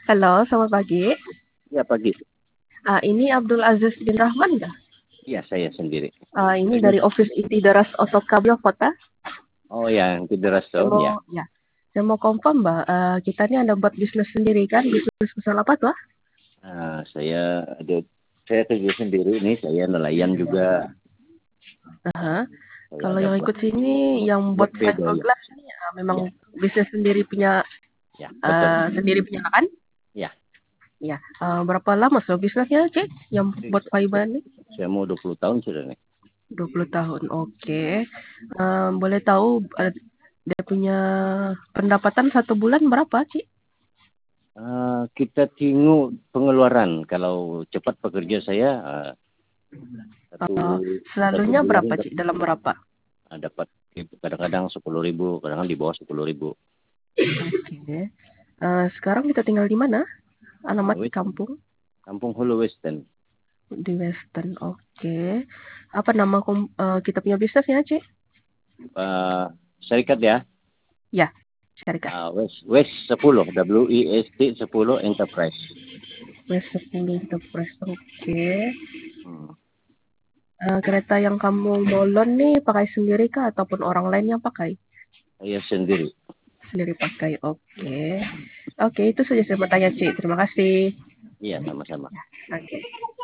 Halo, selamat pagi. Ya pagi. Ini Abdul Aziz bin Rahman nggak? Iya saya sendiri. Ini dari Office Inti Daras Otokabio Kota. Oh yang Tideras Saya Sound ya. mau, ya, saya mau confirm, Mbak. Kita ini ada buat bisnis sendiri kan? Bisnis usaha apa tuh? Nah, saya kerja sendiri nih. Saya nelayan juga. Aha. Saya Kalau ada yang buat ikut sini, yang buat buat pedo ya. fiberglass ini memang Ya, bisnis sendiri punya ya betul. sendiri punya kan? Ya, Ya. Berapa lama so bisnisnya, Cik? Yang buat fiber ini? saya mau 20 tahun sudah nih. 20 tahun. Oke. Boleh tahu dia punya pendapatan satu bulan berapa, Cik? Kita tengok pengeluaran. Kalau cepat pekerja saya satu satu Selalunya bulan berapa, Cik? Dalam berapa? dapat kadang-kadang 10.000, kadang-kadang di bawah 10.000. Oke. Sekarang kita tinggal di mana? Alamat West, kampung Kampung Hulu Western. di Western. Oke. Apa nama kita punya bisnisnya, Cik? Uh, Syarikat ya. Ya, syarikat. West 10 WIST 10 Enterprise. West 10 Enterprise. Oke. Hmm. Kereta yang kamu mau loan nih pakai sendiri kah ataupun orang lain yang pakai? Saya sendiri. Sendiri pakai. Oke. Oke, itu saja saya mau tanya, Cik. Terima kasih. Iya, sama-sama. Oke.